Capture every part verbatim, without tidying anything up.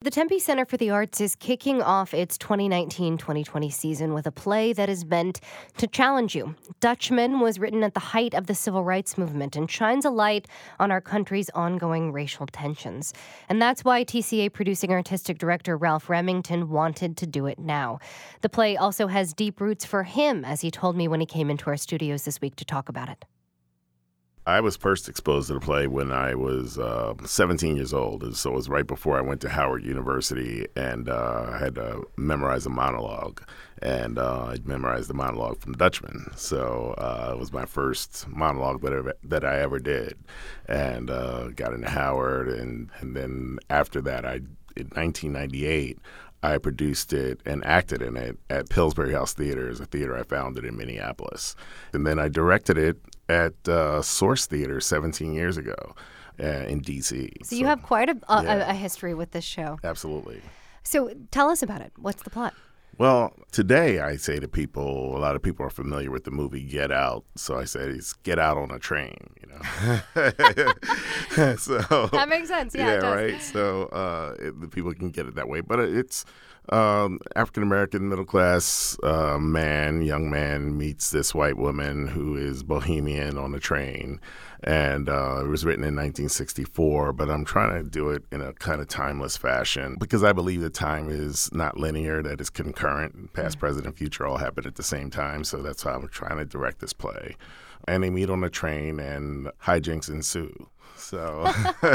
the Tempe Center for the Arts is kicking off its twenty nineteen twenty twenty season with a play that is meant to challenge you. Dutchman was written at the height of the civil rights movement and shines a light on our country's ongoing racial tensions. And that's why T C A producing artistic director Ralph Remington wanted to do it now. The play also has deep roots for him, as he told me when he came into our studios this week to talk about it. I was first exposed to the play when I was uh, seventeen years old, and so it was right before I went to Howard University, and uh, I had to memorize a monologue, and uh, I memorized the monologue from Dutchman. So uh, it was my first monologue that I, that I ever did, and uh, got into Howard, and, and then after that, I in nineteen ninety-eight, I produced it and acted in it at Pillsbury House Theater, a theater I founded in Minneapolis. And then I directed it at uh, Source Theater seventeen years ago uh, in D C. So, so you have quite a, a, yeah. a history with this show. Absolutely. So tell us about it. What's the plot? Well, today I say to people, a lot of people are familiar with the movie Get Out. So I say it's Get Out on a Train, you know. so that makes sense. Yeah, yeah, it does. Right. So uh, it, the people can get it that way. But it's um, African-American middle-class uh, man, young man meets this white woman who is bohemian on a train. And uh, it was written in nineteen sixty-four, but I'm trying to do it in a kind of timeless fashion because I believe that time is not linear, that it's concurrent. Past, mm-hmm. present, and future all happen at the same time. So that's how I'm trying to direct this play. And they meet on a train and hijinks ensue. So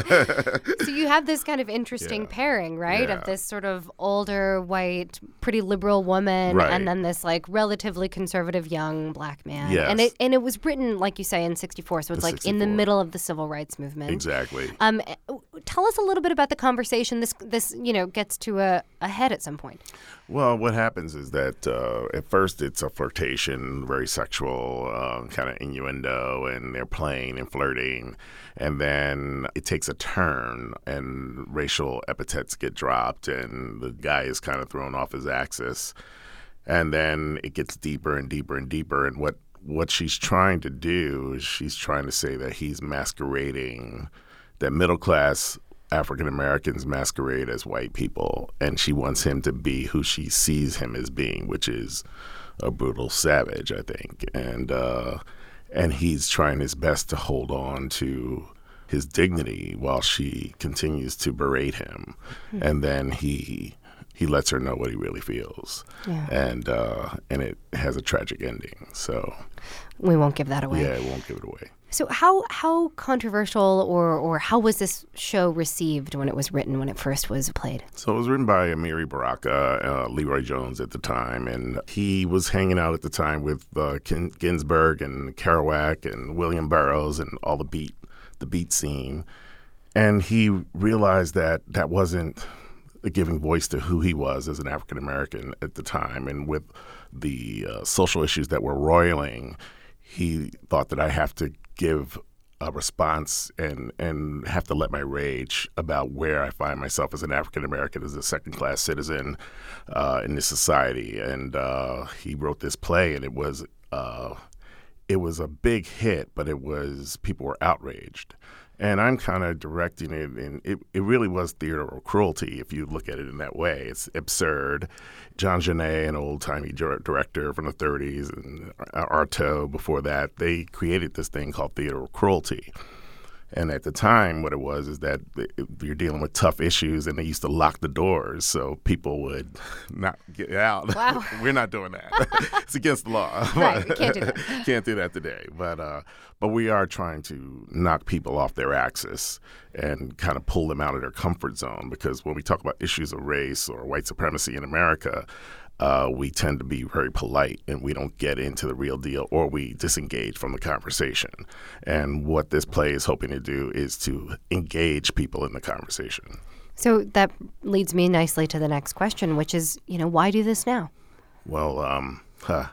so you have this kind of interesting yeah. pairing, right? Yeah. Of this sort of older, white, pretty liberal woman, right. and then this like relatively conservative young black man. Yes. And it and it was written, like you say, in sixty-four, so it's in like sixty-four. in the middle of the civil rights movement. Exactly. Um, tell us a little bit about the conversation. This this you know gets to a, a head at some point. Well, what happens is that uh, at first it's a flirtation, very sexual, uh, kind of innuendo, and they're playing and flirting. And then it takes a turn, and racial epithets get dropped, and the guy is kind of thrown off his axis. And then it gets deeper and deeper and deeper. And what, what she's trying to do is she's trying to say that he's masquerading, that middle-class African Americans masquerade as white people, and she wants him to be who she sees him as being, which is a brutal savage, I think. And uh, and he's trying his best to hold on to his dignity while she continues to berate him. Mm-hmm. And then he he lets her know what he really feels. Yeah. And uh, and it has a tragic ending. So we won't give that away. Yeah, we won't give it away. So how how controversial or, or how was this show received when it was written, when it first was played? So it was written by Amiri Baraka, uh, Leroy Jones at the time, and he was hanging out at the time with uh, Ken- Ginsberg and Kerouac and William Burroughs and all the beat the beat scene, and he realized that that wasn't giving voice to who he was as an African American at the time, and with the uh, social issues that were roiling, he thought that I have to give a response and and have to let my rage about where I find myself as an African American, as a second class citizen uh, in this society. And uh, he wrote this play, and it was uh, it was a big hit, but it was people were outraged. And I'm kind of directing it, and it, it really was theater cruelty if you look at it in that way. It's absurd. John Genet, an old-timey director from the thirties, and Artaud before that, they created this thing called theater cruelty. And at the time, what it was is that you're dealing with tough issues, and they used to lock the doors so people would not get out. Wow. We're not doing that. It's against the law. Right, we can't do that. Can't do that today. But uh, but we are trying to knock people off their axis and kind of pull them out of their comfort zone, because when we talk about issues of race or white supremacy in America, Uh, we tend to be very polite, and we don't get into the real deal, or we disengage from the conversation. And what this play is hoping to do is to engage people in the conversation. So that leads me nicely to the next question, which is, you know, why do this now? Well, um, huh.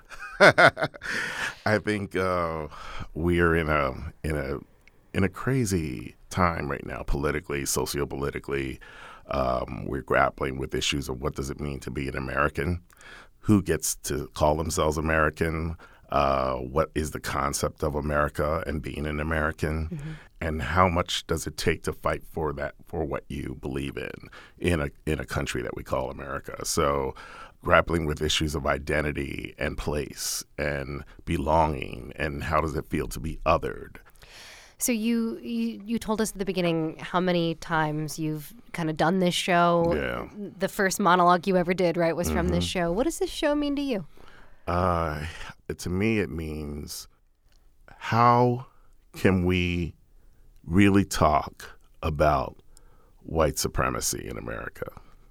I think uh, we're in a in a in a crazy time right now, politically, sociopolitically. Um, we're grappling with issues of what does it mean to be an American, who gets to call themselves American, uh, what is the concept of America and being an American, mm-hmm. and how much does it take to fight for that, for what you believe in, in a in a country that we call America. So grappling with issues of identity and place and belonging, and how does it feel to be othered. So you, you you told us at the beginning how many times you've kind of done this show. Yeah. The first monologue you ever did, right, was from mm-hmm. this show. What does this show mean to you? Uh, to me, it means how can we really talk about white supremacy in America?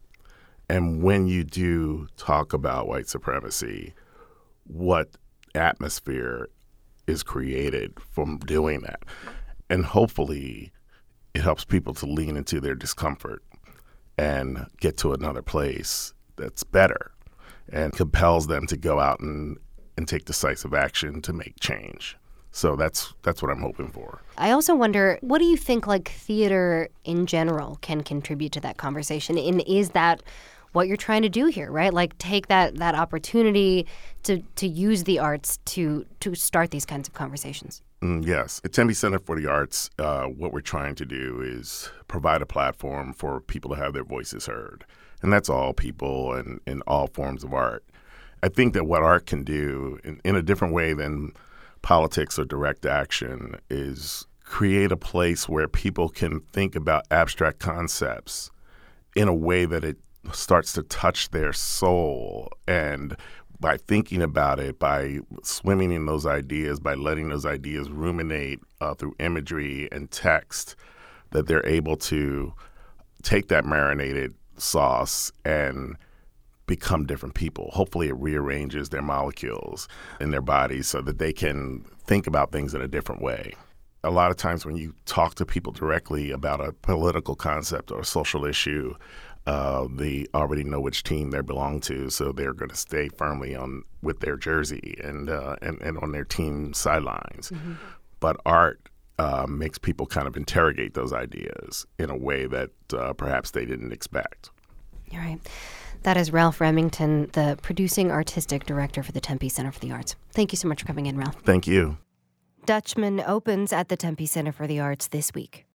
And when you do talk about white supremacy, what atmosphere is created from doing that? And hopefully it helps people to lean into their discomfort and get to another place that's better, and compels them to go out and, and take decisive action to make change. So that's that's what I'm hoping for. I also wonder, what do you think like theater in general can contribute to that conversation? And is that what you're trying to do here, right? Like take that that opportunity to to use the arts to to start these kinds of conversations? Mm, yes. At Tempe Center for the Arts, uh, what we're trying to do is provide a platform for people to have their voices heard. And that's all people and in all forms of art. I think that what art can do in, in a different way than politics or direct action is create a place where people can think about abstract concepts in a way that it starts to touch their soul. And by thinking about it, by swimming in those ideas, by letting those ideas ruminate uh, through imagery and text, that they're able to take that marinated sauce and become different people. Hopefully it rearranges their molecules in their bodies so that they can think about things in a different way. A lot of times when you talk to people directly about a political concept or a social issue, uh, they already know which team they belong to, so they're going to stay firmly on with their jersey and uh, and, and on their team sidelines. Mm-hmm. But art uh, makes people kind of interrogate those ideas in a way that uh, perhaps they didn't expect. All right. That is Ralph Remington, the producing artistic director for the Tempe Center for the Arts. Thank you so much for coming in, Ralph. Thank you. Dutchman opens at the Tempe Center for the Arts this week.